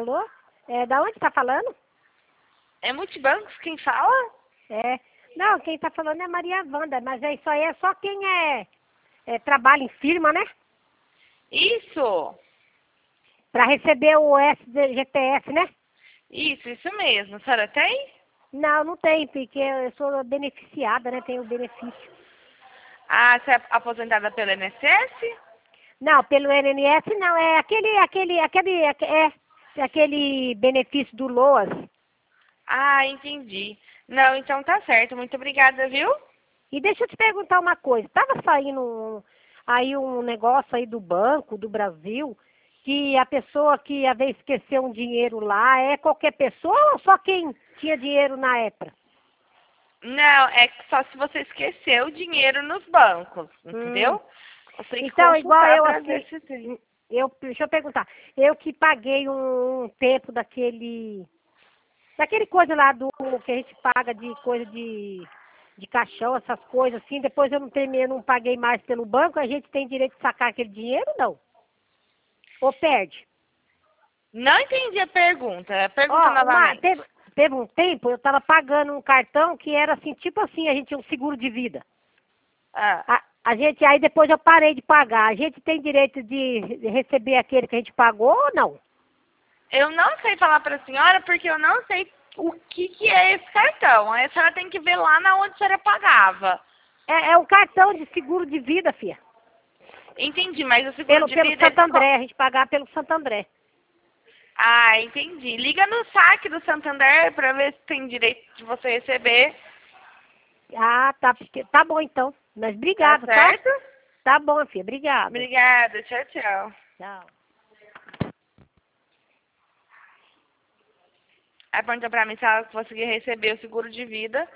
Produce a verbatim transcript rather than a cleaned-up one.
Alô? É, da onde tá falando? É Multibancos quem fala? É. Não, quem tá falando é Maria Wanda, mas é isso aí é só quem é, é trabalha em firma, né? Isso! Pra receber o S D G T S, né? Isso, isso mesmo. A senhora tem? Não, não tem, porque eu sou beneficiada, né? Tenho benefício. Ah, você é aposentada pelo I N S S? Não, pelo I N S não, é aquele, aquele, aquele, é, aquele benefício do LOAS. Ah, entendi. Não, então tá certo. Muito obrigada, viu? E deixa eu te perguntar uma coisa, tava saindo um- aí um negócio aí do Banco do Brasil, que a pessoa que às vezes esqueceu um dinheiro lá, é qualquer pessoa ou só quem tinha dinheiro na época? Não, é que só se você esqueceu o dinheiro nos bancos, Hum. entendeu? Você tem que Então, igual consultar eu pra ver assim, se tem. eu, deixa eu perguntar, eu que paguei um, um tempo daquele, daquele coisa lá do, que a gente paga de coisa de, de caixão, essas coisas assim, depois eu não terminei, não paguei mais pelo banco, a gente tem direito de sacar aquele dinheiro, não? Ou perde? Não entendi a pergunta. Pergunta Ó, uma, novamente. teve, teve um tempo, eu tava pagando um cartão que era assim, tipo assim, a gente tinha um seguro de vida. Ah, A, a gente, aí depois eu parei de pagar. A gente tem direito de receber aquele que a gente pagou ou não? eu não sei falar pra senhora porque eu não sei o que, que é esse cartão. Aí a senhora tem que ver lá na onde a senhora pagava. É, é um cartão de seguro de vida, filha. Entendi, mas o seguro Pelo, de pelo vida Santo eles... co- André, a gente pagar pelo Santo André. Ah, entendi. Liga no saque do Santander pra ver se tem direito de você receber. Ah, tá, porque, tá bom então. Mas Tá obrigado, tá? certo? Tá bom, filha, obrigada. Obrigada. Tchau, tchau. Tchau. Aí pergunta pra mim se ela conseguir receber o seguro de vida.